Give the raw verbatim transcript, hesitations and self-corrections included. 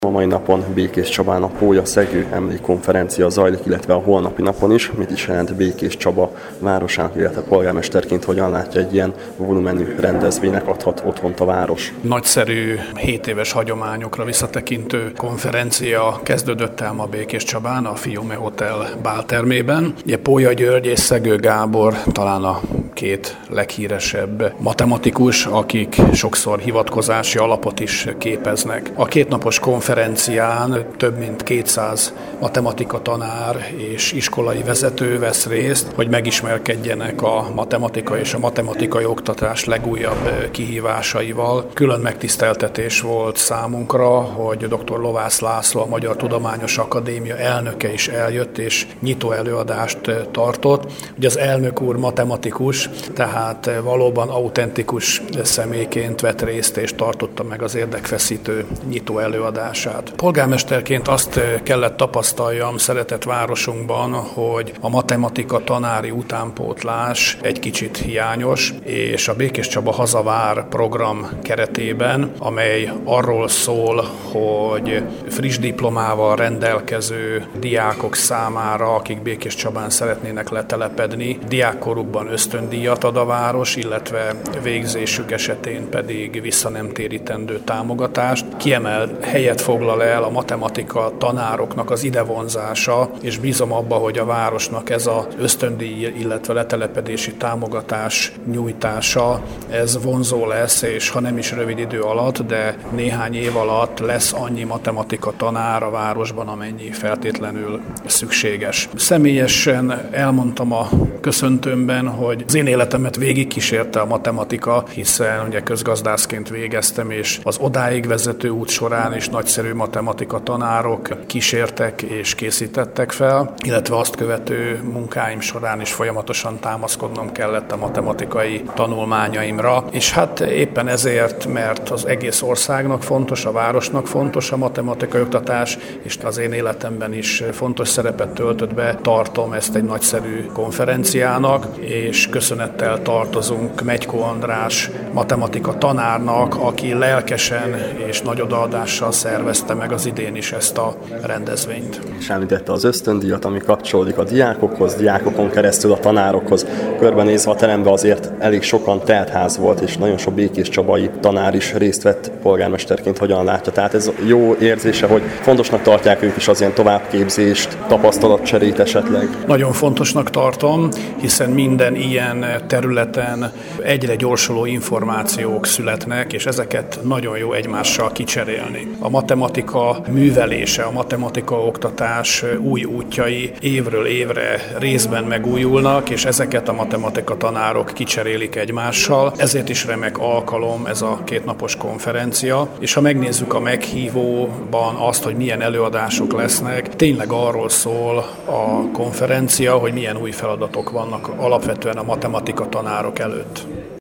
A mai napon Békés Csabán a Pólya-Szegő emlékkonferencia zajlik, illetve a holnapi napon is. Mit is jelent Békés Csaba városának, illetve polgármesterként hogyan látja egy ilyen volumenű rendezvénynek adhat otthont a város? Nagyszerű, hét éves hagyományokra visszatekintő konferencia kezdődött el ma Békés Csabán, a Fiume Hotel báltermében. Ugye Pólya György és Szegő Gábor talán a két leghíresebb matematikus, akik sokszor hivatkozási alapot is képeznek. A kétnapos konferencián több mint kétszáz matematika tanár és iskolai vezető vesz részt, hogy megismerkedjenek a matematika és a matematikai oktatás legújabb kihívásaival. Külön megtiszteltetés volt számunkra, hogy dr. Lovász László, a Magyar Tudományos Akadémia elnöke is eljött és nyitó előadást tartott. Ugye az elnök úr matematikus, tehát valóban autentikus személyként vett részt és tartotta meg az érdekfeszítő nyitó előadását. Polgármesterként azt kellett tapasztaljam szeretett városunkban, hogy a matematika tanári utánpótlás egy kicsit hiányos, és a Békés Csaba Hazavár program keretében, amely arról szól, hogy friss diplomával rendelkező diákok számára, akik Békés Csabán szeretnének letelepedni, diákkorukban ösztöndíjat ad a város, illetve végzésük esetén pedig visszanemtérítendő támogatást. Kiemelt helyet foglal el a matematika tanároknak az idevonzása, és bízom abba, hogy a városnak ez az ösztöndíj, illetve letelepedési támogatás nyújtása, ez vonzó lesz, és ha nem is rövid idő alatt, de néhány év alatt lesz annyi matematika tanár a városban, amennyi feltétlenül szükséges. Személyesen elmondtam a köszöntőmben, hogy az én életemet végigkísérte a matematika, hiszen ugye közgazdászként végeztem, és az odáig vezető út során is nagyszerű matematika tanárok kísértek és készítettek fel, illetve azt követő munkáim során is folyamatosan támaszkodnom kellett a matematikai tanulmányaimra, és hát éppen ezért, mert az egész országnak fontos, a városnak fontos a matematikai oktatás, és az én életemben is fontos szerepet töltött be, tartom ezt egy nagyszerű konferenciának, és köszönettel tartozunk Megykó András matematika tanárnak, aki lelkesen és nagy odaadással szervezte meg az idén is ezt a rendezvényt. És említette az ösztöndíjat, ami kapcsolódik a diákokhoz, diákokon keresztül a tanárokhoz. Körbenézve a teremben azért elég sokan teltház volt, és nagyon sok békés csabai tanár is részt vett polgármesterként, hogyan látja. Tehát ez jó érzése, hogy fontosnak tartják ők is az ilyen továbbképzést, tapasztalatcserét esetleg. Nagyon fontosnak tartom, hiszen minden ilyen területen egyre gyorsuló információk születnek, és ezeket nagyon jó egymással kicserélni. A matematika művelése, a matematika oktatás új útjai évről évre részben megújulnak, és ezeket a matematika tanárok kicserélik egymással. Ezért is remek alkalom ez a kétnapos konferencia, és ha megnézzük a meghívóban azt, hogy milyen előadások lesznek, tényleg arról szól a konferencia, hogy milyen új feladatok vannak alapvetően a matematika tanárok előtt.